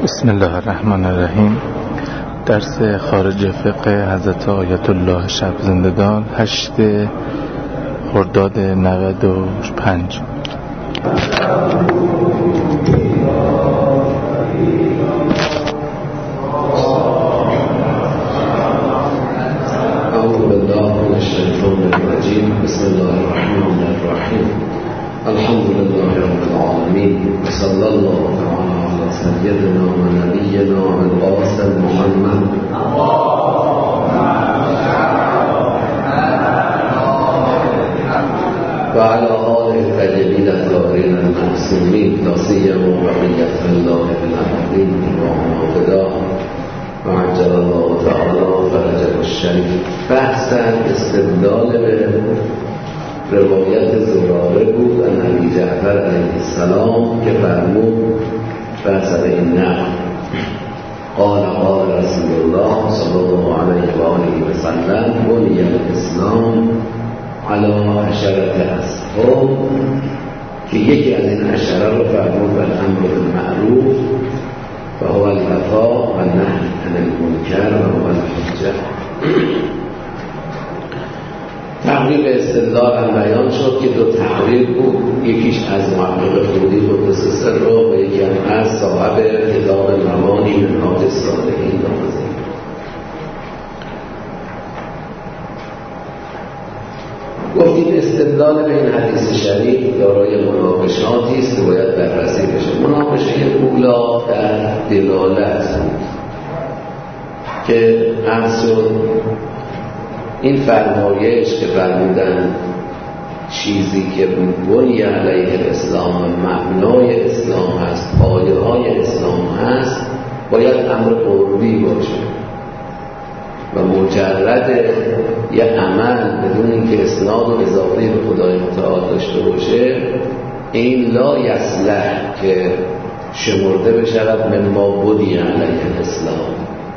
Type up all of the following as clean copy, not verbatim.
بسم الله الرحمن الرحیم. درس خارج فقه حضرت آیت الله شب زندگان 8 خرداد 95. اعوذ بالله من الشیطان الرجیم. بسم الله الرحمن الرحیم. الحمد لله رب العالمین و صلی الله علی سیدنا و نبینا القاسم محمد و علی آله الطیبین الطاهرین المعصومین لا سیما بقیة الله بالارضین اللهم فدا و عجل الله تعالی فرجه الشریف. بحث استدلال به روایت زراره بود از ابی جعفر علیه السلام که فرمود بحث به این نقل قال رسول الله صلی الله علیه و آله و سلم بنی الاسلام علی 10 اسباب که یکی از این 10 رو فرمود بالامر بالمعروف و هو الوفاء و نهی عن المنکر و هو الحجه. تقریب استدلال هم بیان شد که 2 تقریب بود، یکیش از محقق خودی قدس سره و یکی هم از صاحب کتاب مبانی منهاج الصالحین نامزی. گفتیم استدلال به این حدیث شریف دارای مناقشاتی است که باید بررسی بشه. مناقشه اولا در دلالت بود که اصل این فرمایش که فرمودن چیزی که بنی علیه الاسلام مبنای اسلام هست، پایه های اسلام هست، باید امر قربی باشه و مجرد یه عمل بدون اینکه اسناد و اضافه به خدای متعال داشته باشه این لا یصلح که شمرده بشود مما بنی علیه الاسلام.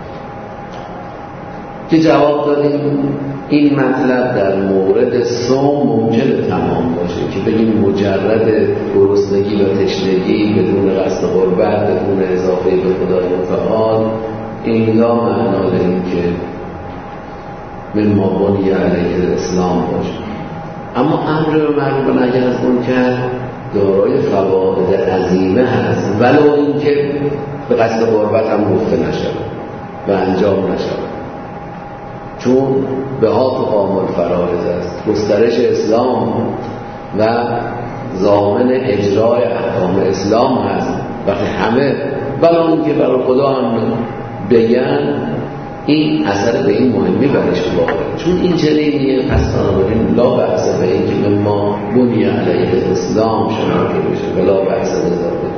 که جواب دادیم این مطلب در مورد صوم ممکنه تمام باشه که بگیم مجرد گرسنگی و تشنگی بدون قصد قربت بدون اضافه به خدای متعال این لا معنا داریم که مما بنی علیه الاسلام باشه. اما امر به معروف و نهی از منکر دارای فواید عظیمه هست ولو اینکه به قصد قربت هم گفته نشود و انجام نشود، چون به ها تقام الفرائض است، گسترش اسلام و ضامن اجرای احکام اسلام هست. وقتی همه بلان که برای خدا هم بگن این اثر به این مهمی برش واقع، چون این چنینیه. پس بنابراین لا بأس به این که ما بنی علیه الاسلام شناخته بشه ولا بأس اضافه.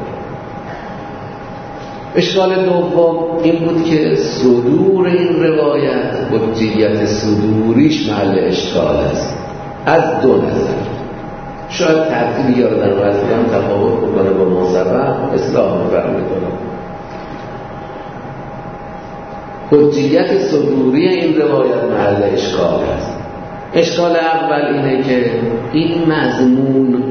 اشکال دوم این بود که صدور این روایت حجیت صدوریش محل اشکال است از 2 نظر. شاید ترتیبی یا در وضعی هم تفاوت بکنه با ما سبب اصلاح می‌فرمایید. حجیت صدوری این روایت محل اشکال است. اشکال اول اینه که این مضمون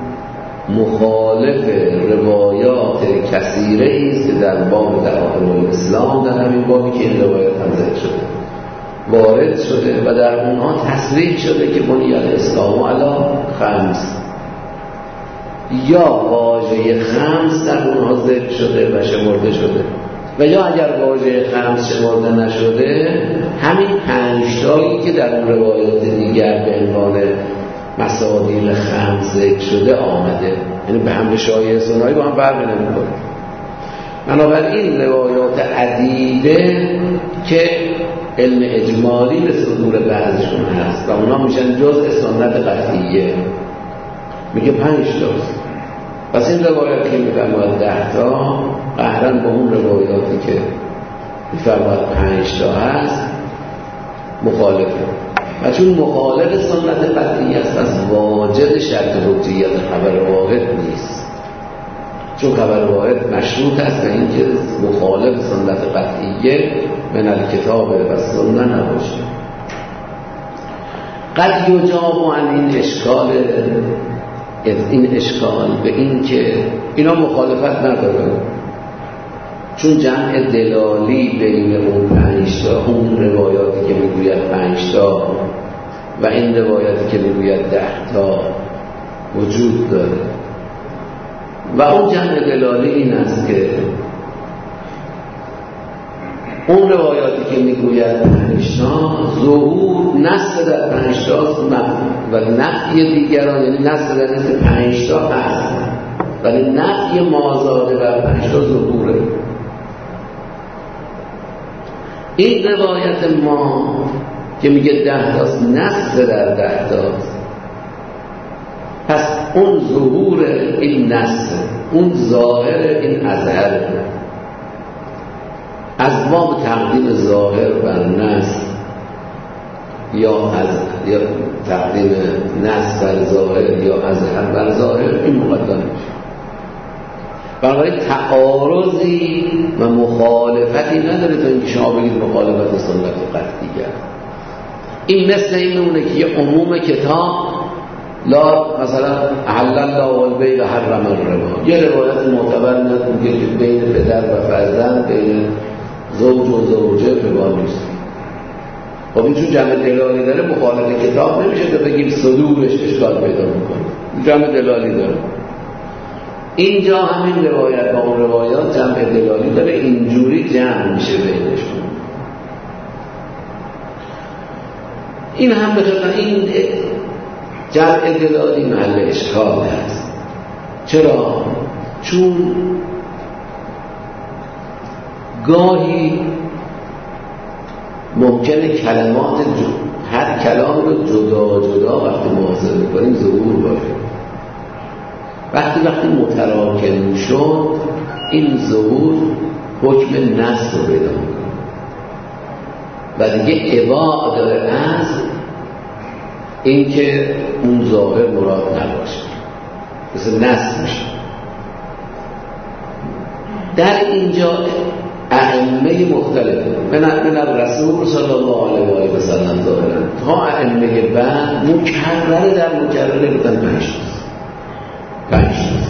مخالف روایات کثیره است که در باب دعائم الاسلام در همین بابی که این روایت هم ذکر شده وارد شده و در اونها تصریح شده که بنی الاسلام علی 5 یا واژه 5 در اونها ذکر شده و شمرده شده و یا اگر واژه 5 شمرده نشده همین 5 تایی که در اون روایات دیگر به عنوان مصادیق 5 ذکر شده آمده، یعنی به هم شایعه سنایی با هم فرقی نمی‌کنه. بنابراین روایات عدیده که علم اجمالی به صدور بعضشون هست و اونا میشن جزء سنت قطعیه، میگه 5 تاست. پس این روایات که میفرماید 10 تا قهرن با اون روایاتی که میفرماید 5 تا هست مخالفه و چون مخالف سنت قطعی است از واجد شرط حجیت خبر واحد نیست، چون خبر واحد مشروط است و اینکه مخالف سنت قطعیه من الکتاب و سنت نباشه. قد یجاب عن این اشکال به این که اینا مخالفت ندارن، چون جمع دلالی بین اون 5 تا، اون روایاتی که میگوید 5 تا و این روایاتی که میگوید 10 تا وجود داره و اون جمع دلالی این است که اون روایاتی که میگوید 5 تا ظهور نص در 5 تاست و نفی دیگران، یعنی نص در نصف 5 تا هست ولی نفی مازاده بر 5 تا ظهوره. این روایت ما که میگه 10 تاست نص در 10 تاست، پس اون ظهور این نص، اون ظاهر این اظهر، از ما تقدیم ظاهر بر نص یا تقدیم نص بر ظاهر یا اظهر بر ظاهر این مقدم میشه. بنابراین تعارضی و مخالفتی نداره تا اینکه شما بگید مخالفت سنت قطعیه. این مثل اینونه که یه عموم کتاب لا مثلا احل الله البیع و حرم الربا، یه روایت معتبر میگه که بین پدر و فرزند، بین زوج و زوجه ربا نیست. خب این چون جمع دلالی داره مخالف کتاب نمیشه که بگیم صدورش اشکال پیدا میکنه، جمع دلالی داره. اینجا همین روایت با اون روایات جمع دلالی داره، اینجوری جمع میشه بینشون. این هم بخاطر این جمع دلالی محل اشکال هست. چرا؟ چون گاهی ممکنه کلمات هر کلام رو جدا جدا وقتی محاسبه می‌کنیم ظهور باشه. وقتی متراکم شد این ظهور حکم نص رو پیدا می‌کنه و دیگه اباع داره از این که اون ظاهر مراد نباشه، مثل نص میشه. در اینجا ائمه مختلف من رسول صلی الله علیه و سلم دارن تا ائمه بعد مکرره در مکرره بودن 5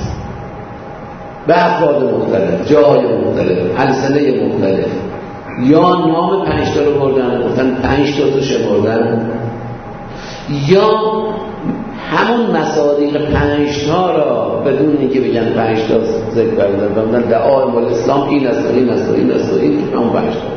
به افراد مختلف، جای مختلف، السنه مختلف، یا نام 5 تا رو بردن گفتن 5 تا تو شمردن، یا همون مصادیق 5 تا را بدون اینکه بگن 5 تا ذکر کردن و دعای الاسلام این است و این است و این است و این همون 5 تا.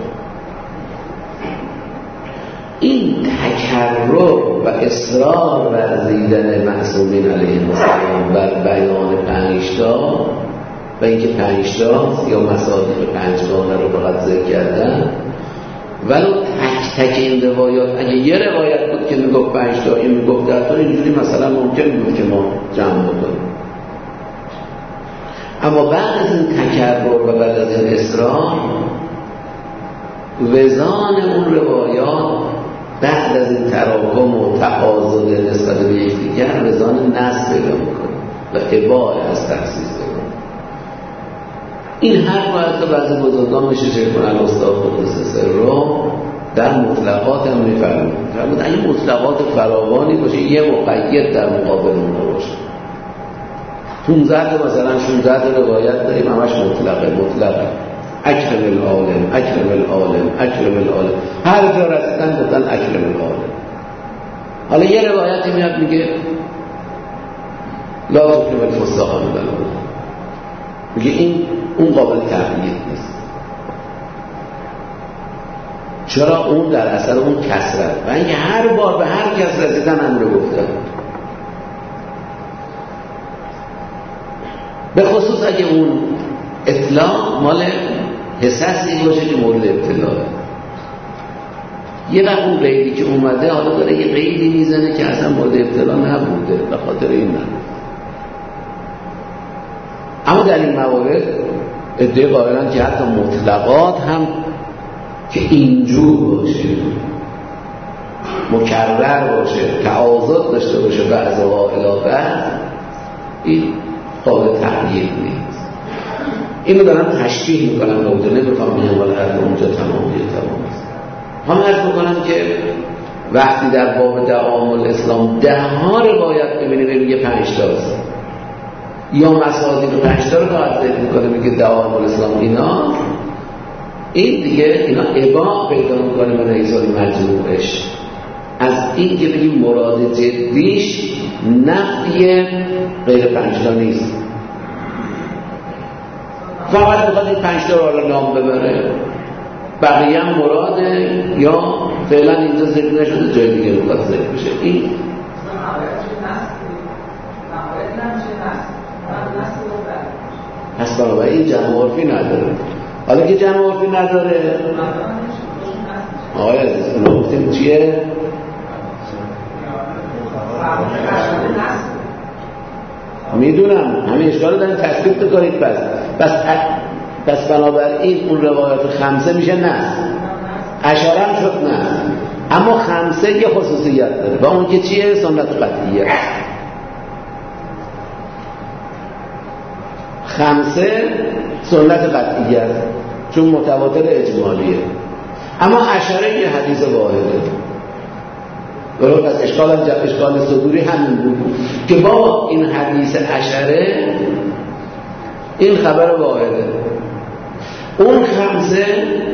این تکرر و اصرار ورزیدن معصومین علیهم السلام بر بیان 5 تا و اینکه 5 تا یا مصادیق 5 تا رو فقط ذکر کردن، ولو تک این روایات اگه یه روایت بود که میگفت 5 تا این میگفت 10 تا، اینجوری مثلا ممکن بود که ما جمع بکنیم. اما بعد از این تکرر و بعد از این اصرار، وزان اون روایات بعد از این تراکم و تعاضد نسبت به یکدیگر وزان نص پیدا میکنه و اباع از تخصیص پیدا. این هر باید بعضی بزرگان میشه شیخ الاستاد قدس سره در مطلقات هم میفرمود این مطلقات فراوانی باشه، یه مقید در مقابل اون باشه. 15 مثلا 16 روایت داریم همش مطلقه اکرم العالم اکرم العالم اکرم العالم، هر جا رسیدن گفتن اکرم العالم. حالا یه روایتی میاد میگه لا تکرم الفساقان العالم، میگه این اون قابل تقیید نیست. چرا؟ اون در اثر اون کسرت و اینکه هر بار به هر کس رسیدن امر گفتن، به خصوص اگه اون اطلاق مال حساسی باشه که مورد ابتلاء. یه وقت اون قیدی که اومده حالا داره یه قیدی میزنه که اصلا مورد ابتلاء نبوده، به خاطر این نه. اما در این موارد ادعای قائلن که حتی مطلقات هم که اینجور باشه، مکرر باشه، تعاضد داشته باشه بعضها الی بعض، این قابل تغییر نیست. اینو دارم تشبیه میکنم، نمیخوام بگم ولی حرف اونجا تمام است. هم عرض میکنم که وقتی در باب دعام الاسلام 10 روایت ببینیم میگه 5 تاست، یا مصادیق 5 تا رو ذکر میکنه میگه دعام الاسلام اینا، این دیگه اینا اباع پیدا میکنه من ایزای مجموعش از این که بگیم مراد جدیش نفی غیر پنجتا نیست، فقط بخواد این پنجتا رو حالا نام ببره، بقیه هم مراده یا فعلا اینجا ذکر نشده جای دیگه میخواد ذکر بشه. این پس بنابراین این جمع عرفی نداره. حالا که جمع عرفی نداره آقای عزیز اونا گفتیم چیه؟ میدونم همین اشکال رو داریم تصدیق بکنید. پس بنابراین اون روایات خمسه میشه نص، اشاره هم شد نص، اما خمسه یه خصوصیت داره و اون که چیه؟ سنت قطعیه. خمسه سنت قطعیه چون متواتر اجمالیه، اما اشاره یه حدیث واحده. برای از اشکال صدوری همین بود که با این حدیث اشاره این خبر واحده، اون خمسه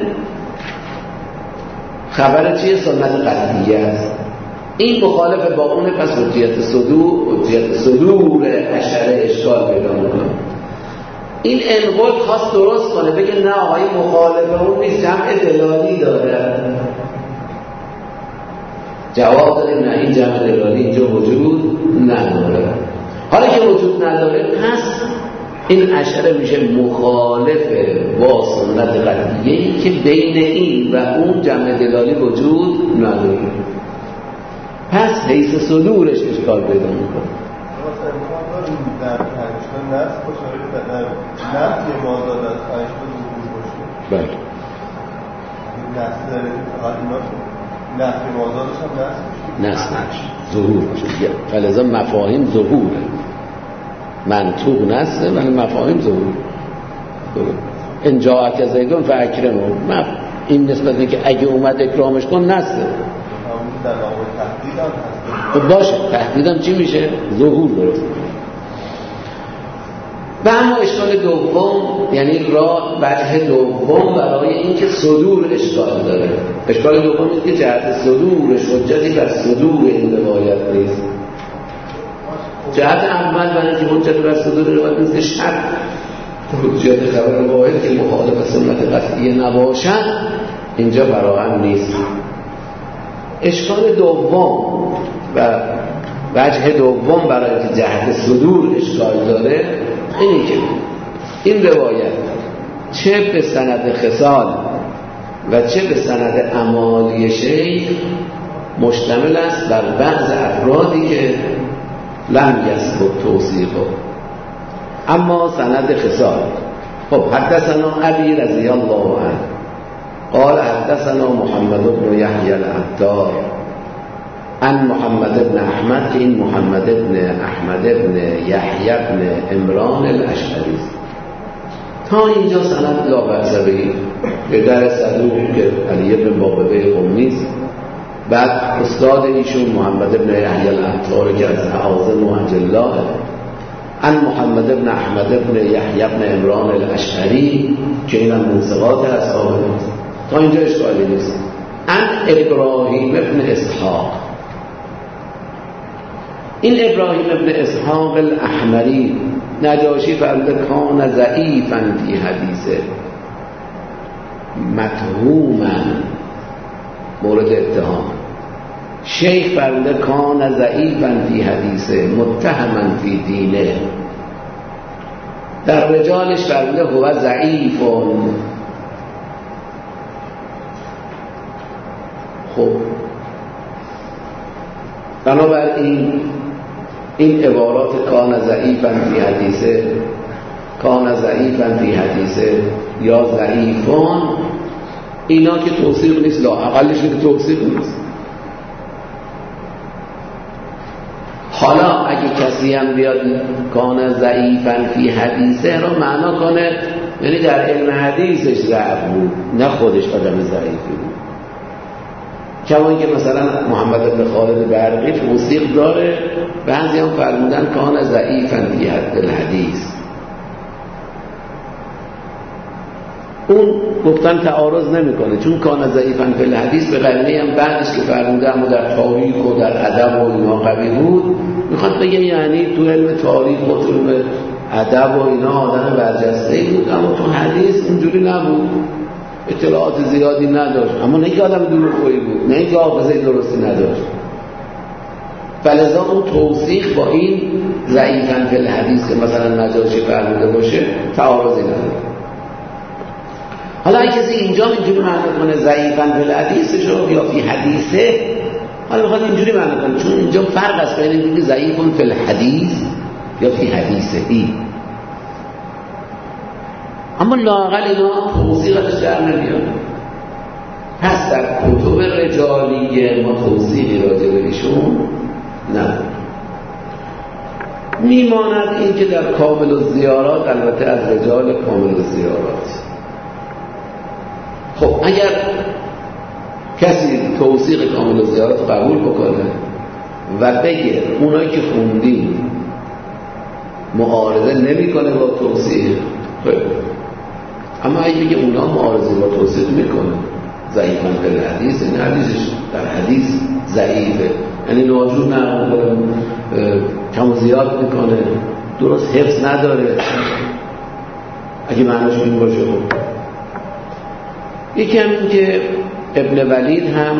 خبر چیه؟ سنت قطعیه است. این مخالف با اونه، پس حجیت صدور اشاره اشکال پیدا میکنه. این انقل خواست درست کنه بگه نه آقای مخالف اون نیست، جمع دلالی داره. جواب داره نه، این جمع دلالی اینجا وجود نداره. حالا که وجود نداره پس این اشاره میشه مخالف با سنت قطعیه‌ای که بین این و اون جمع دلالی وجود نداره، پس حیث صدورش اشکال پیدا میکنه. در پنجتا نفس باشه در نفی مازاد از پنجتا ظهور باشه. بله این نفس داره فقط اینا نفی مازادش هم نفس باشه، ظهور باشه. فلذا مفاهیم ظهوره، منطوق نسته ولی مفاهیم ظهور. ان جاءک زیدون فاکرمه، این نسبت که اگه اومد اکرامش کن نسته. در واقع تهدید هم خب باشه، تهدیدم چی میشه؟ ظهور درست. و اما اشکال دوم، یعنی وجه دوم برای اینکه صدور اشکال داره. اشکال دوم اینه که جهت صدورش حجتی بر صدور این روایت نیست. جهت اول برای اینکه حجت بر صدور روایت نیست شرط حجت خبر واحد که مخالف سنت قطعیه نباشد اینجا فراهم نیست. اشکال دوم و وجه دوم برای اینکه جهت صدور اشکال داره اینی که این روایت چه به سند خصال و چه به سند اعمالی شیخ مشتمل است بر بعض افرادی که لم یثبت توثیقه. اما سند خصال خب حدثنا ابی رضی الله عنه قال حدثنا محمد بن یحیی العطار عن محمد بن احمد، که این محمد بن احمد بن یحیی بن عمران الاشعری. تا اینجا سند لا بأس به، پدر صدوق که علی بن بابوی قمی است، بعد استاد ایشون محمد بن یحیی العطار که از اعاظم و اجلاه، عن محمد بن احمد بن یحیی بن عمران الاشعری که این من ثقات اصحاب است. تا اینجا اشکالی نیست. عن ابراهیم بن اسحاق، این ابراهیم بن اسحاق الاحمری نجاشی فرموده کان ضعیفا فی حدیثه، متهوما مورد اتهام. شیخ فرموده کان ضعیفا فی حدیثه متهما فی دینه. در رجالش فرموده هو ضعیف. خب بنابراین این عبارات کان ضعیفا فی حدیثه، کان ضعیفا فی حدیثه یا ضعیفان، اینا که توصیف نیست، لا اقلش که توصیف نیست. حالا اگه کسی هم بیاد کان ضعیفا فی حدیثه رو معنا کنه یعنی در علم حدیثش ضعف بود، نه خودش آدم ضعیفی بود. کما اینکه مثلا محمد بن خالد برقی توصیف داره، بعضی هم فرمودن کان ضعیفا فی الحدیث. اون گفتن تعارض نمیکنه، چون کان ضعیفا فی الحدیث به قرینه هم بعدش که فرموده اما در تاریخ و در ادب و اینا قوی بود، میخواد بگه یعنی تو علم تاریخ و تو علم ادب و اینا آدم برجسته‌ای بود، اما تو حدیث اینجوری نبود، اطلاعات زیادی نداشت، اما نه که آدم دروغگویی بود، نه که حافظه درستی نداشت. فلذا اون توثیق با این ضعیفاً فی الحدیث که مثلا نجاشی فرموده باشه تعارضی نداره. حالا اگه کسی اینجا اینجوری معنی کنه ضعیفاً فی الحدیث شو یا فی حدیثه، حالا میخواد اینجوری معنی کنه، چون اینجا فرق است بین اینکه ضعیفاً فی الحدیث یا فی حدیثه ای. اما لااقل اینا توثیقش در نمیاد. پس در کتب رجالیه ما توثیقی راجع به ایشون نداره. میماند این که در کامل الزیارات، البته از رجال کامل الزیارات، خب اگر کسی توثیق کامل الزیارات قبول بکنه و بگه اونایی که خوندیم معارضه نمیکنه با توثیق، خب اما اگه بگه اونا معارضه با توثیق میکنه ضعیفاً فی الحدیث، این حدیثش در حدیث ضعیفه، یعنی ناجور نقل کم و زیاد میکنه، درست حفظ نداره، اگه معناش این باشه. یکی هم این که ابن ولید هم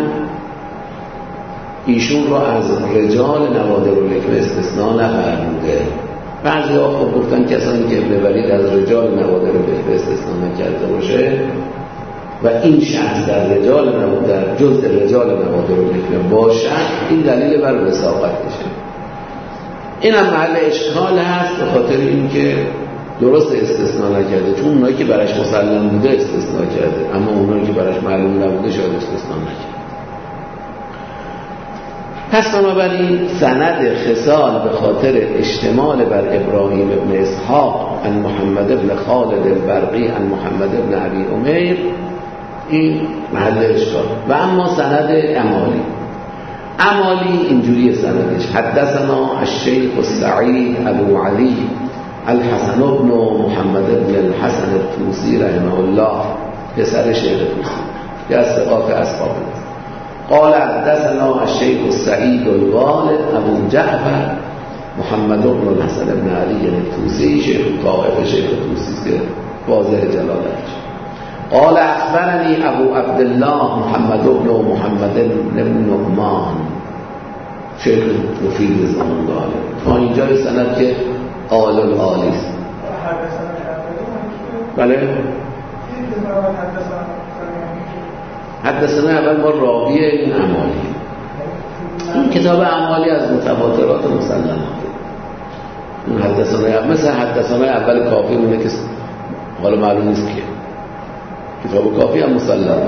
ایشون رو از رجال نوادر الحکمه استثناء نفرموده. بعضی ها خب گفتن کسانی که ابن ولید از رجال نوادر الحکمه استثناء نکرده باشه و این شخص در جزء رجال نوادر الحکمه باشد، این دلیل بر وثاقتشه. این هم محل اشکال هست به خاطر اینکه درست استثناء نکرده، چون اونایی که برش مسلم بوده استثناء کرده، اما اونایی که برش معلوم نبوده شاید استثناء نکرده. پس بنابراین سند خصال به خاطر اشتمال بر ابراهیم ابن اسحاق عن محمد ابن خالد البرقی عن محمد ابن ابی امیر، این محل اشکال. و اما سند امالی اینجوری سندش: حدثنا الشیخ السعید ابو علی الحسن ابن محمد ابن الحسن الطوسی رحمه الله، پسر شیخ طوسی که از ثقات اصحاب است. قال حدثنا الشیخ السعید الوالد ابو جعفر محمد ابن الحسن ابن علی الطوسی، شیخ طائف شیخ طوسی که واضح جلالتش. قال اخبرني ابو عبد الله محمد ابن محمد ابن نعمان، شیخ مفید زمان داره. تا اینجا سند که آل العالی است. بله حدثنا اول ما راوی این اعمالی، این کتاب اعمالی از متواترات مسلمات. این حدثنا مثل حدثنا اول کافی اونه که حالا معلوم نیست که کتاب کافی هم مسلمات.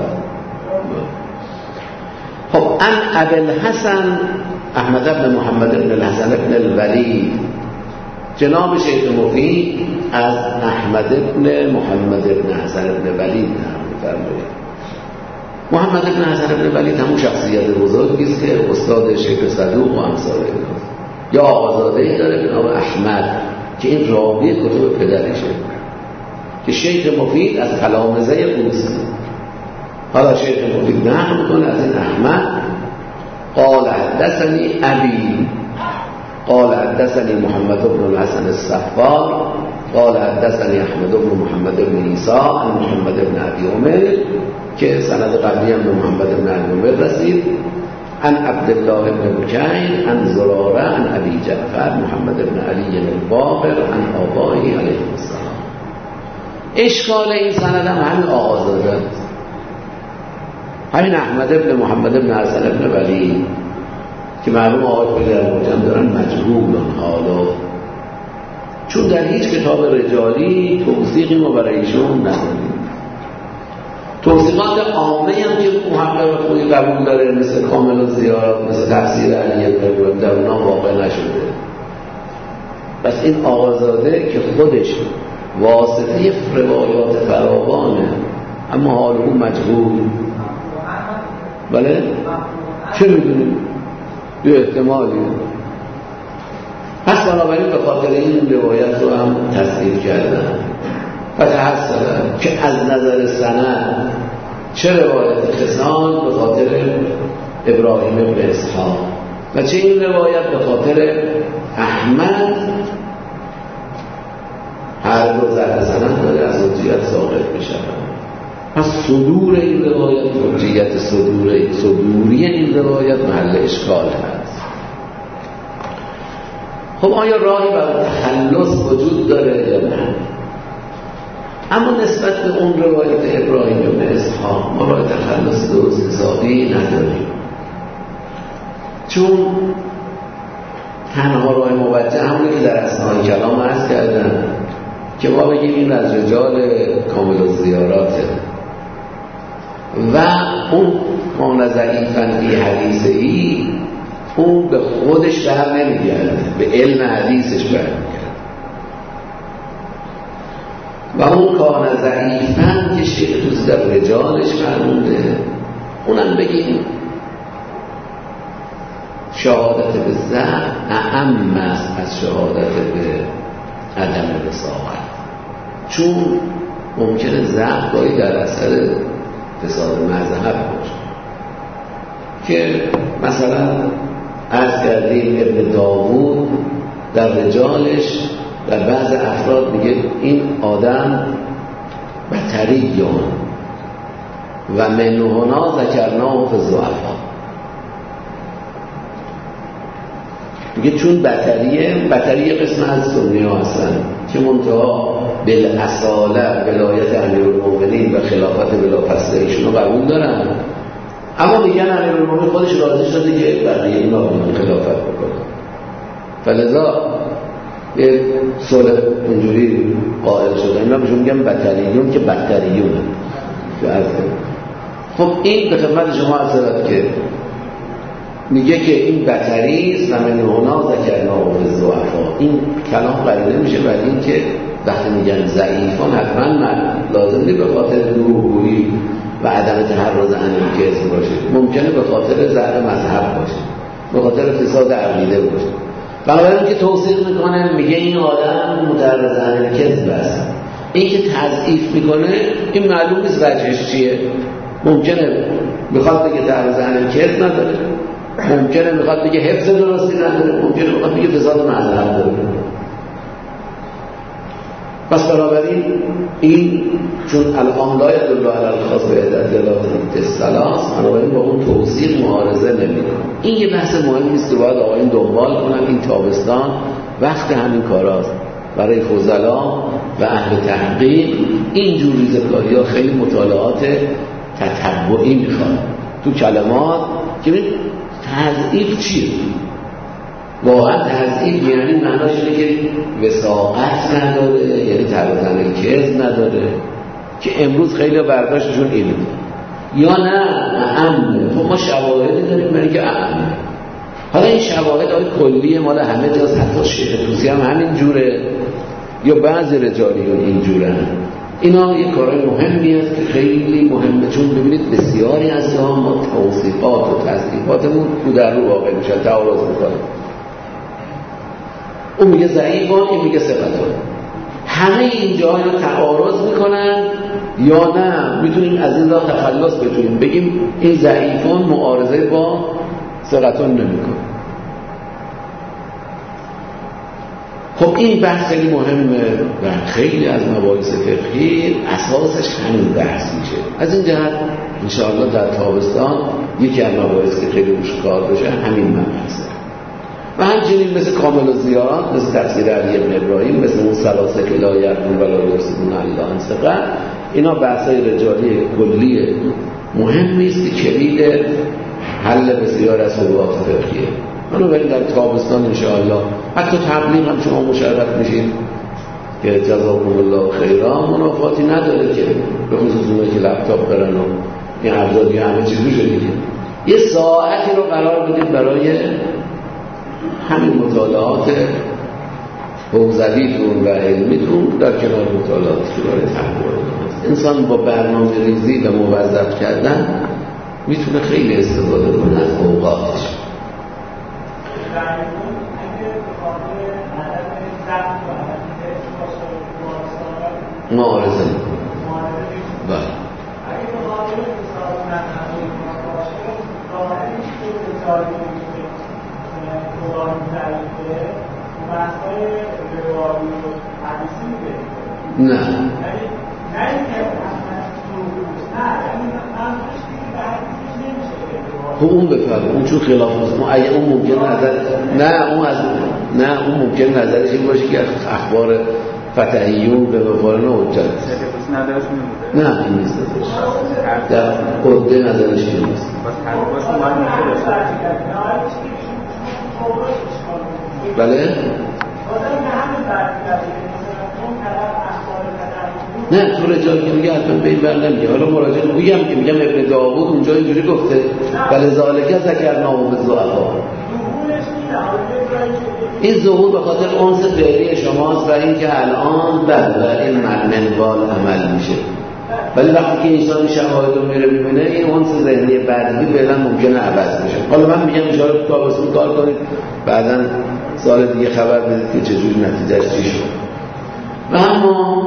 خب ان ابی الحسن احمد ابن محمد ابن الحسن ابن الولید، جناب شیخ مفید از احمد ابن محمد ابن حسن ابن ولید فرمودند. محمد ابن حسن ابن ولید همون شخصیت بزرگی است که استاد شیخ صدوق و امثال ایناست. یا آقازاده‌ای داره به نام احمد که این راوی کتب پدرشه، که شیخ مفید از تلامذه اوست. حالا شیخ مفید نقل میکنه از این احمد: قال حدثني ابي قال حدثني محمد بن الحسن الصفار قال حدثني احمد بن محمد بن عيسى عن محمد بن ابي عمر، که سند قبلی هم به محمد بن ابي عمر رسید. عن عبد الله بن بكير عن زراره عن ابي جعفر محمد بن علي الباقر عن آبائه علیه السلام. اشکال این سند هم همین آغاز داده، همین احمد بن محمد بن حسن بن ولید که معلوم آقای پدر مرجم دارن مجهولن حالا، چون در هیچ کتاب رجالی توثیقی ما برای ایشون نداریم. توثیقات عامه هم که محقق خوبی قبول داره مثل کامل الزیارات، مثل تفسیر علی بن در اونا واقع نشده. بس این آقازاده که خودش واسطه روایات فراوانه اما حال اون مجهول، بله چه میدونیم یه احتمالی. پس بنابراین به خاطر این روایت رو هم تصدیق کردن. و تحصلا که از نظر سند چه روایت خصال به خاطر ابراهیم ابن اسحاق و چه این روایت به خاطر احمد، هر دو ذات سند داره از حجیت ساقط می شود. پس صدور این روایت، حجیت صدوری این روایت محل اشکال هست. خب آیا راهی برای تخلص وجود داره یا نه؟ اما نسبت به اون روایت ابراهیم بن اسحاق ما راه تخلص درست حسابی نداریم، چون تنها راه موجه همونه که در اثنای کلام عرض کردن که ما بگیم این از رجال کامل الزیاراته و اون کان ضعیفاً فی حدیثه‌ای اون به خودش بر نمیگرده، به علم حدیثش برمیگرده و اون کان ضعیفاً که شیخ توسی در رجالش فرمونده اونم بگیم شهادت به ضعف اعم است از شهادت به عدم وثاقت، چون ممکنه ضعف گاهی در اثر فساد مذهب باشه که مثلا عرض کردیم ابن داوود در رجالش در بعض افراد میگه این آدم بطریون و من هنا ذکرناه فی الضعفاء، میگه چون بطریه قسم از سنی ها هستن که منتها بالاصاله ولایت امیرالمومنین و خلافت بلافاصله ایشون رو قبول دارن، اما میگن امیرالمومنین خودش راضی شده که بقیه اینا بدون خلافت بکنن، فلذا یه صلح اینجوری قائل شده، اینا بهشون میگن بطریون که بطریونه. خب این به خدمت شما عرض که میگه که این بطری است و من هنا ذکرناه فی الضعفاء، این کلام قرینه میشه برای این که وقتی میگن ضعیفان حتما لازم نیست به خاطر دروغگویی و عدم تحرز عن الکذب باشه، ممکنه به خاطر ضعف مذهب باشه، به خاطر فساد عقیده باشه. بنابراین که توصیف میکنه میگه این آدم متحرز عن الکذب است، این که تضعیف میکنه این معلوم نیست وجهش چیه، ممکنه میخواد بگه تحرز عن الکذب نداره، ممکنه میخواد بگه حفظ درستی نداره، ممکنه میخواد بگه فساد مذهب داره. پس بنابراین این چون الان لا یدل علی الخاص به عدت دلالات الثلاث، بنابراین با اون توصیف معارضه نمیکنه. این یه بحث مهمی است که باید آقایون دنبال کنن. این تابستان وقت همین کاراست برای فضلا و اهل تحقیق. این جور ریزکاری‌ها خیلی مطالعات تتبعی میخواد تو کلمات که تضعیف چیه؟ واقعا تضعیف یعنی معناش اینه که وثاقت نداره، یعنی تبرزن کذب نداره که امروز خیلی برداشتشون اینه، یا نه اعمه. خب ما شواهدی داریم برای که اعمه. حالا این شواهد آیا کلیه مال همه جاست؟ حتی شیخ توسی هم همین جوره یا بعضی رجالیون این جوره؟ اینا یک کارهای مهمی است که خیلی مهمه، چون ببینید بسیاری از ما توصیفات و تصدیقاتمون رو در رو واقع میشن، تعارض میکنه. اون میگه ضعیفان، این میگه ثقتان، همه اینجا یا تعارض میکنن یا نه میتونیم از این راه تخلص بتونیم بگیم این ضعیفان معارضه با ثقتان نمیکنه. خب این بحث خیلی مهمه و خیلی از مباحث فقهی اساسش همین بحث میشه. از این جهت انشاءالله در تابستان یکی از مباحث که خیلی روش کار بشه همین مبحثه. و همچنین مثل کامل الزیارات، مثل تفسیر علی ابن ابراهیم، مثل اون سلاسه که لا یرمون و لا یرسدون الا عن ثقه، اینا بحثای رجالی کلی مهمی است که کلید حل بسیار از موضوعات فقهیه. بنابراین در تابستان انشاءالله حتی تبلیغ هم شما مشرف میشید که جزاکم الله خیرا، منافاتی نداره که به خصوص اونایی که لپتاپ دارن و این ابزاری همه چیز روشه دیگه، یه ساعتی رو قرار بدید برای همین مطالعات حوزویتون و علمیتون در کنار مطالعاتی که برای تحقیق هست. انسان با برنامه ریزی و موظف کردن میتونه خیلی استفاده کنه از اوقاتش. معارضه میکنه. بله نه اون بفرم اون چون خلاف است اون ممکن نظر اون ممکن نظرش این باشه که اخبار فتحیون به وفارن حجت نه این نیست در قده نظرش این نیست. بله نه تو رجال که میگه حتما به این بر نمیگه. حالا مراجعه میگم ابن داوود اونجا اینجوری گفته بله ذالکه ذکرناه بالضعفاء. این ظهور به خاطر انس فعلی شماست و این که الان بله این منوال عمل میشه، ولی وقتی که انسان شواهد رو میره میبینه این انس ذهنی بعدی فعلا ممکنه عوض بشه. حالا من میگم ان شاءالله تابستون کار کنید بعداً سال دیگه خبر بدید که چجوری نتیجهش چی شد. و اما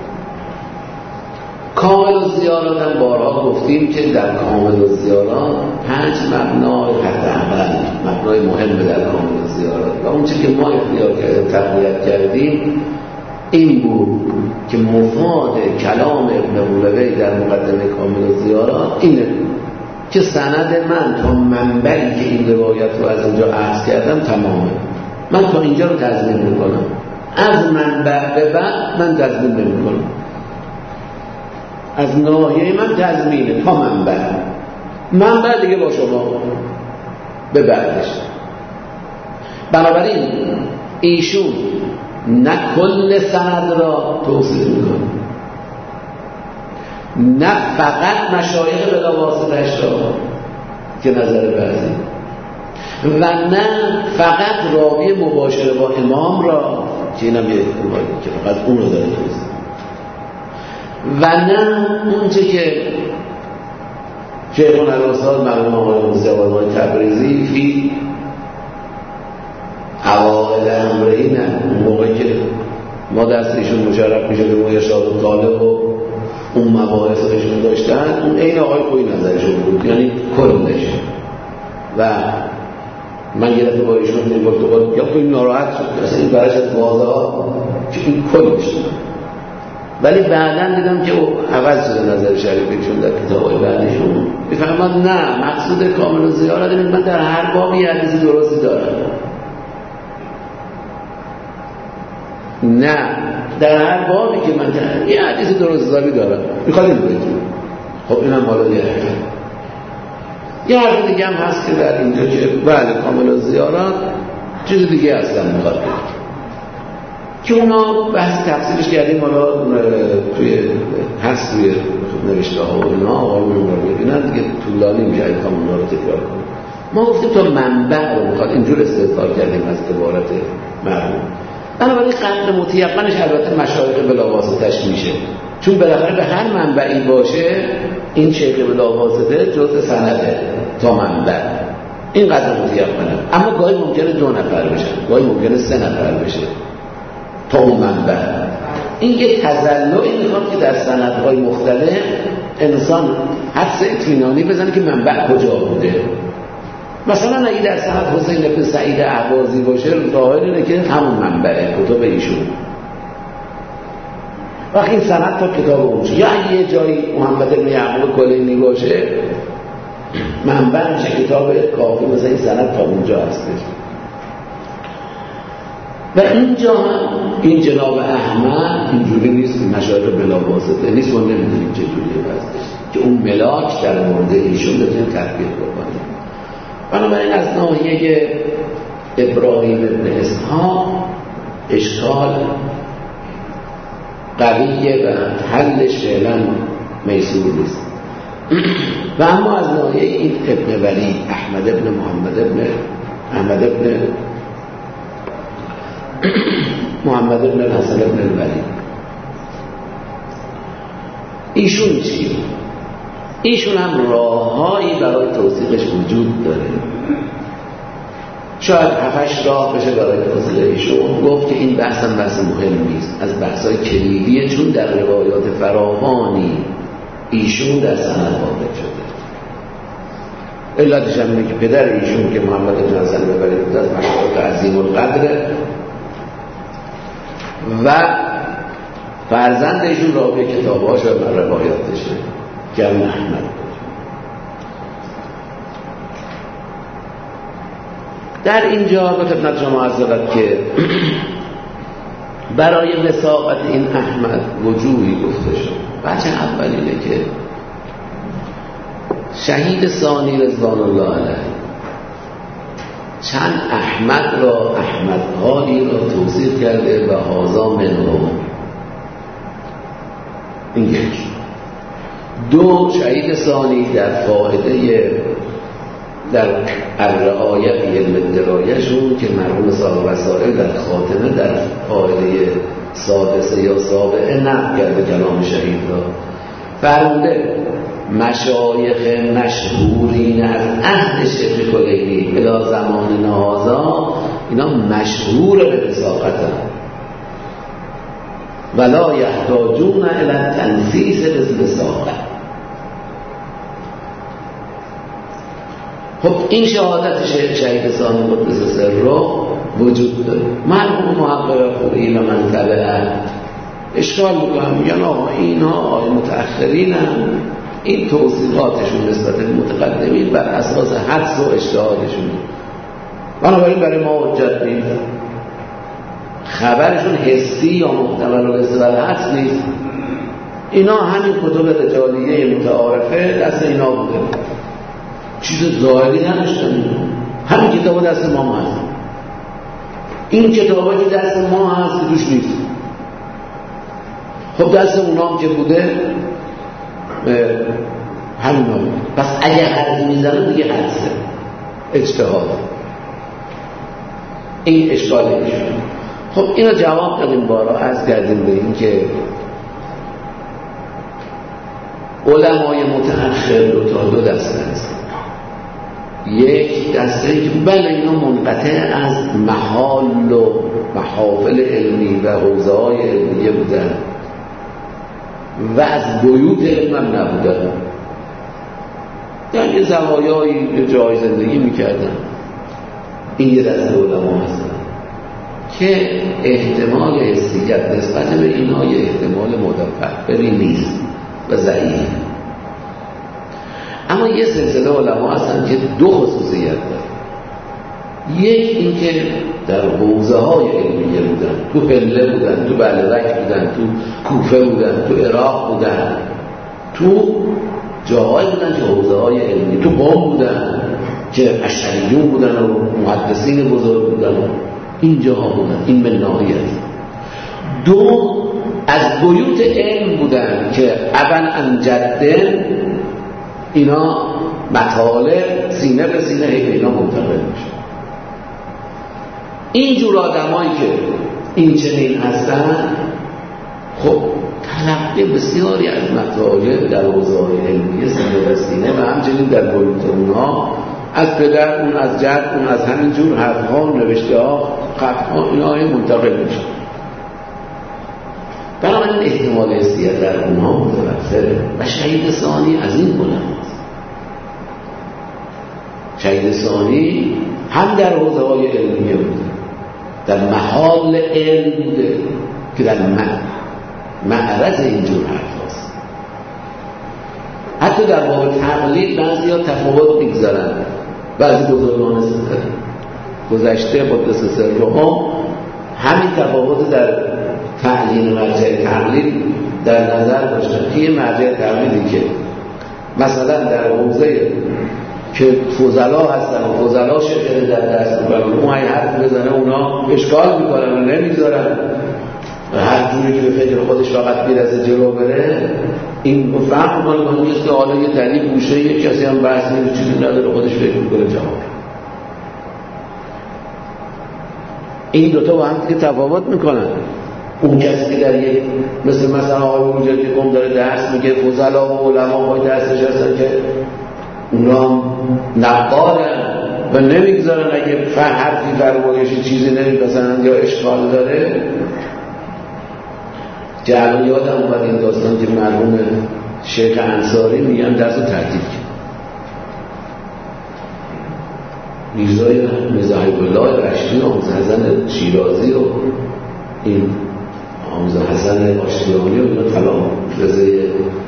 کامل الزیارات هم بارها گفتیم که در کامل الزیارات 5 مبنای حداقل مبنای مهم در کامل الزیارات و اون چیزی که ما اختیار کردیم تقویت کردیم این بود که مفاد کلام ابن مولوی در مقدمه کامل الزیارات اینه که سند من تا منبعی که این روایت رو از اینجا عرض کردم تمامه. من تا اینجا رو تضمین میکنم، از منبع به بعد من تضمین نمیکنم، از ناحیه من تضمینه تا منبع دیگه با شما به بعدش. بنابراین ایشون نه کل سند را توصیف میکنه نه فقط مشایخ بلاواسطه‌اش را که نظر بعضی و نه فقط راوی مباشر با امام را که اینم یه که فقط اون رو داره توصیف و نه اونچه که شیخون الاستاد مرحوم آقای موسوی تبریزی فی اوائل امرهی نه اون موقع که ما دستشون مشرف میشه به ما ارشاد الطالب و اون مباحثشون داشتن اون این آقای کوی نظرشون بود، یعنی کلش. و من یه دفعه با ایشون یا کوی ناراحت شد اصلا این برش از واضحا که این کلش، ولی بعداً دیدم که او عوض شده نظر شریفیشون در کتاب‌های بعدیشون میفهمد نه مقصود کامل الزیارات اینه من در هر بابی حدیث درستی دارم، نه در هر بابی که من یه حدیث درست‌حسابی دارم میخواد این بگید. خب اینم حالا یه حرف دیگه هم هست که در اینجا که بله کامل الزیارات چیز دیگه اصلا میخواد بگید که اونا بحث تفسیرش کردیم، حالا توی هست توی نوشته ها و اینا آقایون رو ببینن دیگه طولانی میشه اگه اونا رو تکرار کنیم. ما گفتیم تا منبع رو میخواد اینجور استدلال کردیم از عبارت مرحوم. بنابراین قطع متیقنش البته مشایخ بلاواسطه‌اش میشه، چون بالاخره به هر منبعی باشه این شیخ بلاواسطه جزء سنده تا منبع، این قطع متیقنه. اما گاهی ممکنه 2 نفر بشه، گاهی ممکنه 3 نفر بشه تا اون منبع. این یک تزلعی میخواد که در سندهای مختلف انسان حدس اطمینانی بزنه که منبع کجا بوده. مثلا اگه در سند حسین بن سعید اهوازی باشه ظاهر اینه که همون منبعه کتاب ایشون، وقتی این سند تا کتاب اونجا. یا اگه یه جایی محمد بن یعقوب کلینی باشه منبع میشه کتاب کافی، مثلا این سند تا اونجا هستش. و اینجا این جناب احمد اینجوری نیست که مشایخ بلاواسطه نیست و نمیدونیم چجوریه بستش که اون ملاک در مورد ایشون بتونیم تطبیق بکنیم. بنابراین از ناحیه ابراهیم ابن اسحاق اشکال قویه و حلش فعلا میسور نیست. و اما از ناحیه این ابن ولی احمد ابن محمد ابن الحسن ابن الولی ایشون چیه؟ ایشون هم راههایی برای توثیقش وجود داره، شاید 7-8 راه بشه برای فاصله ایشون. گفت که این بحث هم بحث مهمی است، از بحث‌های کلیدیه، چون در روایات فراوانی ایشون در سند وارد شده. علتش هم اینه که پدر ایشون که محمد بن حسن ببری بود از مشایخ عظیم القدر و فرزند ایشون راوی کتاب‌هاش و روایاتشه که همین احمد بود. در اینجا به خدمت شما عرض شود که برای وثاقت این احمد وجوهی گفته شد. بچه اول اینه که شهید ثانی رضوان الله علیه چند احمد را، احمدهایی را توصیف کرده و هذا منهم. این یک. دو، شهید ثانی در فائده در الرعایت علم درایشون که مرحوم صاحب وسائل در خاتمه در فائده سادسه یا سابعه نقل کرده کلام شهید را. فرموده مشایخ مشهورین از اهل شیخ کلینی الی زمان هذا اینا مشهور به وثاقتن ولا یحتاجون الی تنسیس بالوثاقه. خب این شهادت شهید ثانی قدس سره وجود داره. مرحوم محقق خوری و منطبعه اشکال میکنم، میگن آقا اینا متأخرین هم این توصیفاتشون نسبت متقدمین بر اساس حدس و اجتهادشون، بنابراین برای ما حجت نیست. خبرشون حسی یا محتمل و استدلال حدس نیست. اینا همین کتب رجالیه متعارفه دست اینا بوده، چیز ظاهری نداشتن. همین کتاب دست ما هست، این کتابی که دست ما هست که دوش نیست. خب دست اونا هم که بوده همین ها بود. پس اگر حدی میزنه دیگه حدسه، اجتهاد. این اشکال ایشون. خب اینو جواب دادیم بارا، از کردیم به این که علمای متأخر دو دسته هست. یک دسته که بله اینا منقطع از محال و محافل علمی و حوزه‌های علمیه بودن و از بیوت علم هم نبودن، یعنی زوایای جای زندگی میکردن. این یه دسته علما هستن که احتمال حسیت نسبت به اینا یه احتمال متفکری نیست و ضعیف. اما یه سلسله علما هستن که دو خصوصیت دارن. یک این که در حوزه های علمیه بودن، تو حله بودن، تو بلبک بودن، تو کوفه بودن، تو عراق بودن، تو جاهای بودن که حوزه های علمی، تو قم بودن که اشعریون بودن و محدثین بزرگ بودن، این جاها بودن. این من ناحیه. دو، از بیوت علم بودن که ابن عن جدن، اینا مطالب سینه به سینه اینا منتقل میشه. اینجور آدمایی که این چنین هستن خب تلقی بسیاری از مطالب در حوزه‌های علمی سینه به سینه و همچنین در بیوت اونها از پدر، اون از جد، اون از همین جور حرف‌ها، نوشته‌ها، خط‌ها، اینا منتقل میشه. بنابراین احتمال حسیت در اونها متوفره و شهید ثانی از این علماست. شهید ثانی هم در حوزه‌های علمیه بوده، در محال علم بوده که در معرض اینجور حرف هست. حتی در باب تقلید بعضی ها تفاوت میگذارن. بعضی بزرگان گذشته قدس سرهم همین تفاوت در تعیین مرجع تقلید در نظر داشتن که یه مرجع تقلیدی که مثلا در حوزه که فضلا هستن و فضلا شکل در دست میکنن، اون های حرف بزنه اونا اشکال میکنن و نمیذارن، هر جوری که به فکر خودش فقط میرسه جلو بره. این فهم میکنه که مثل حالا یه دلیل گوشه یک کسی هم بحث نیست، چیزی نداره، خودش فکر میکنه جواب. این دوتا با هم دیگه تفاوت میکنن. اون کسی که در یک مثلا آقای مجددی که قم داره درس میگه، فضلا و علما های درسش هستن که اونا نقالن و نمیگذارن اگه حرفی فرمایشی چیزی نمیپسندن یا اشکال داره. جعل یادم اومد این داستان که مرحوم شیخ انصاری میگن درس رو تعطیل کرد. میرزای میرزا حبیب الله رشدی و آموزه حسن شیرازی و این آموزه حسن آشتیانی و اینا کلام رضای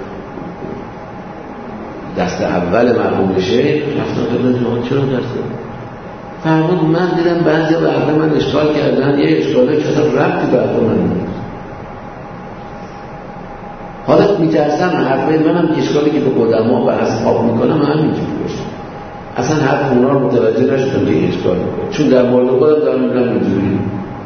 دست اول مرحوم شیخ رفتن کردن چرا درس فرمود من دیدم بعضی وقتا من اشکال کردن یه اشکاله که اصلا ربطی به حرف من نیست. حالا میترسم حرفای منم اشکالی که به قدما و اصحاب میکنم همینجوری باشه. اصلا حرف اونا رو متوجه نشدم که این اشکال میکنم، چون در مورد خودم دارم میبینم اینجوری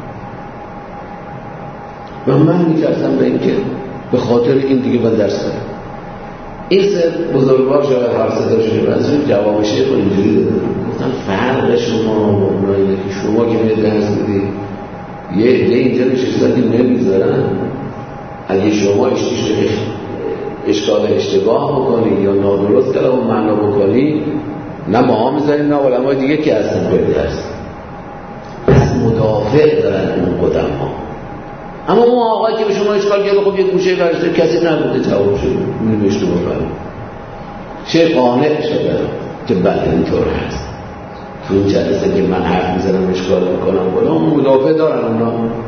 و من میترسم به این که به خاطر این دیگه من درس دارم. این سر بزرگوار شاید هر صدا شده و از اون جواب شیخ رو اینجوری دادم، گفتم فرق شما با اونایی که شما که میاد درس میدید یه عده اینجا نشستن که نمیذارن اگه شما اشکال اشتباه بکنید یا نادرست کلام معنا بکنید نه ما میذاریم نه علمای دیگه که هستن به درس پس مدافع دارن اون قدم ها. اما اون آقایی که به شما اشکال کرده خب یک گوشه برشته کسی نبوده جواب شده می‌نوشته بفرمایید چه قانع شده که بله اینطور هست. تو این جلسه که من حرف میزنم اشکال میکنم بالا اون مدافع دارن اونا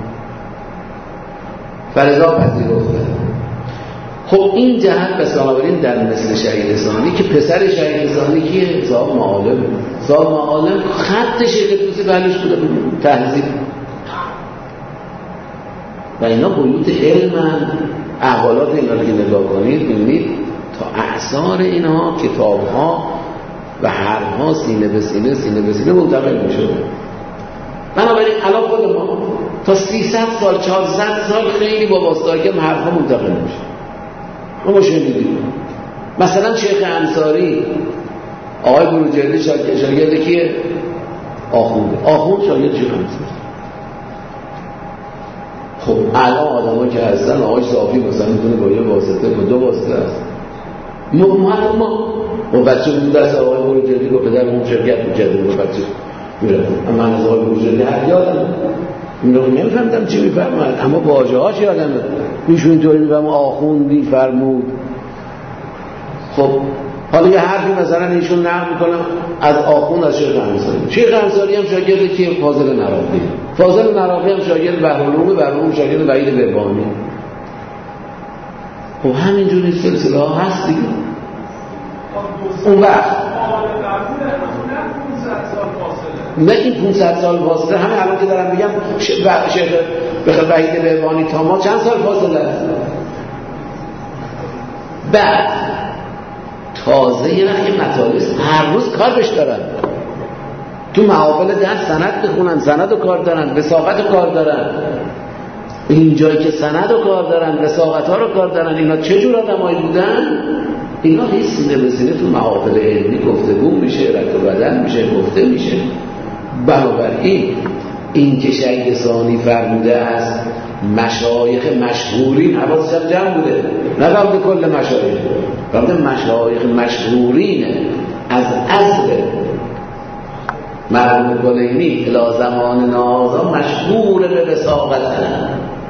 فرضا پذیرفته. خب این جهت بس بنابراین در مثل شهید ثانی که پسر شهید ثانی که صاحب معالم خط شیخ طوسی بلوش بوده تهذیب و اینا بیوت علم احوالات اینا رو که نگاه کنید ببینید تا اعصار اینها کتابها و حرفها سینه به سینه منتقل میشده. بنابراین الان خود ما تا 300 سال 400 سال خیلی با واسطه حرفها منتقل میشه. ما شنیدیم مثلا شیخ انصاری آقای بروجردی شاگرد کیه؟ آخوند شاگرد شیخ انصاری. خب الان آدم‌ها که هستن آقای صافی مثلا میتونه با یه واسطه با دو واسطه هست ما بچه بود دست آقای بروجردی با پدر اون شرکت میکردیم با بچه میرفتم اما من از آقای بروجردی هر یادم نمیفهمدم چی میفرمد اما واژه هاش یادمه ایشون اینطوری میفرمود آخوندی فرمود. خب حالا یه حرفی مثلا ایشون نقل میکنم از آخوند از شیخ انصاری هم شاگرد که فاضل نراقی هم شاگرد بهرالعلوم شاگرد وحید بهبانی. خب همینجوری سلسله ها هست دیگه. اون وقت نه این 500 سال فاصله همه الان که دارم میگم شیخ وحید بهبانی تا ما چند سال فاصله است. بعد تازه یه وقتی مطالب هر روز کار بش دارن تو محافل درس سند بخونن سند و کار دارن وثاقت و کار دارن. اینجایی که سند و کار دارن وثاقت ها رو کار دارن اینا چه جور آدمایی بودن؟ اینا هیچ سینه به سینه تو محافل علمی گفتگو میشه رد و بدل میشه گفته میشه. بنابراین این که شهید ثانی فرموده است مشایخ مشهورین حواسش جمع بوده نه قبل کل مشایخ قبل مشایخ مشهورین از اصل مرحوم کلینی الی زمان نازا مشهور به وثاقتن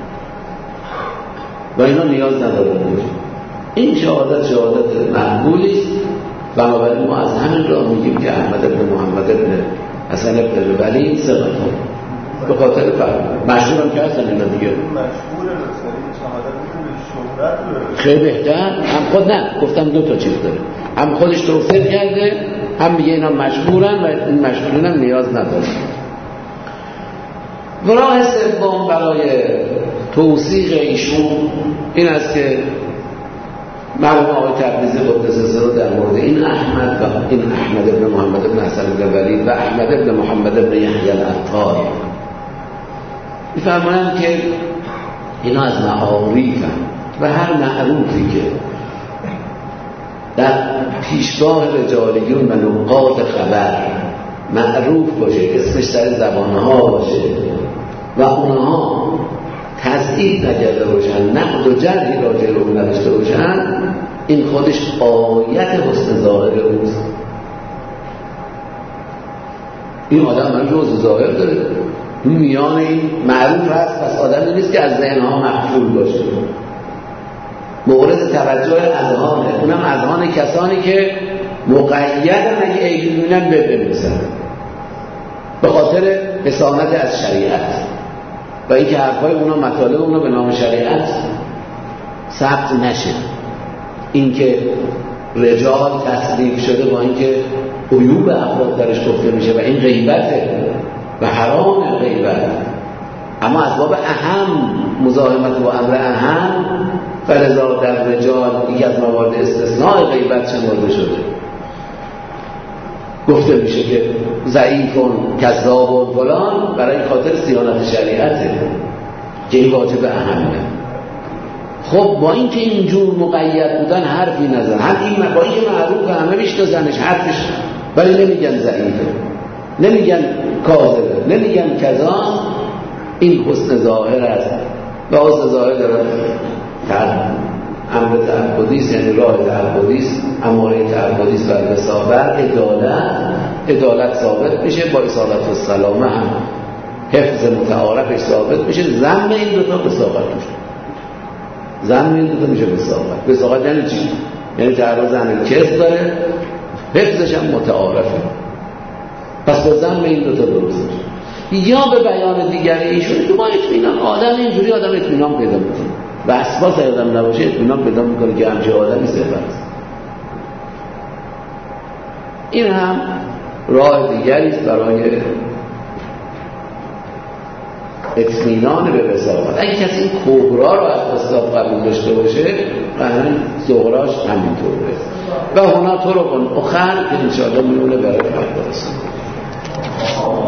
و اینا نیاز نداره بود. این شهادت مقبولی است. بنابراین ما از همین راه میگیم که احمد بن محمد بن حسن بن ولی ثقه به خاطر مشهور هم که هستن اینا دیگه مشهور شهادت شهرت خیلی بهتر هم خود نه گفتم دو تا چیز داره هم خودش توصیف کرده هم میگه اینا مشهورن و این مشهورین هم نیاز نداره. و راه سوم برای توثیق ایشون این است که مرحوم آقای تبریزی قدس سره در مورد این احمد بن محمد بن حسن بن ولی و احمد بن محمد بن یحیی العطار میفرمایند که اینا از معاریفن و هر معروفی که در پیشگاه رجالیون و نقاط خبر معروف باشه اسمش سر زبانها باشه و اونها تضعیف نکرده باشن نقد و جرحی راجع به اون نداشته باشن این خودش آیت حسن ظاهر اوست. این آدم من جزء ظاهر داره، میان این معروف هست، پس آدمی نیست که از ذهنها مخفول باشه، مورد توجه اذهانه، اونم اذهان کسانی که مقیدن اگه عیبی میبینن ببینن به خاطر حسانت از شریعت و اینکه حرفای اونا مطالب اونا به نام شریعت ثبت نشه. اینکه رجال تصدیق شده با اینکه عیوب افراد درش گفته میشه و این غیبته و حرام غیبت، اما از باب اهم مزاحمت با امر اهم فلذا در رجال یکی از موارد استثناء غیبت شمرده شده. گفته میشه که ضعیفون کذابون فلان برای خاطر صیانت شریعته که این واجب اهمه. خب با اینکه اینجور مقید بودن حرفی نزن، هم این با اینکه معروف همه میشناسنش حرفش، ولی نمیگن ضعیفه، نمیگن کاذبه، نمیگن کذا. این حسن ظاهر است و حسن ظاهر داره امر تعبدیست، یعنی راه تعبدیست، اماره تعبدیست و بر عدالت ثابت میشه، با اصالت و سلامه هم حفظ متعارفش ثابت میشه. ضم این دوتا بساقت میشه، ضم این دوتا میشه بساقت یعنی چی؟ یعنی تعرض عن کذب داره، حفظش هم متعارفه، پس با ضم این دوتا درست میشه. یا به بیان دیگری ایشون که ما اطمینان، آدم اینجوری آدم اطمینان پیدا میکنه و اسباس آدم نباشه اطمینان پیدا میکنه که همچه آدمی صفت است. این هم راه دیگری است برای اطمینان به وساقت. اگه کسی این کبرا رو از وساق قبول داشته باشه قهرن صغراش همینطوره و هنا طرقون اخر که انشاءالله میونه برای فردا است.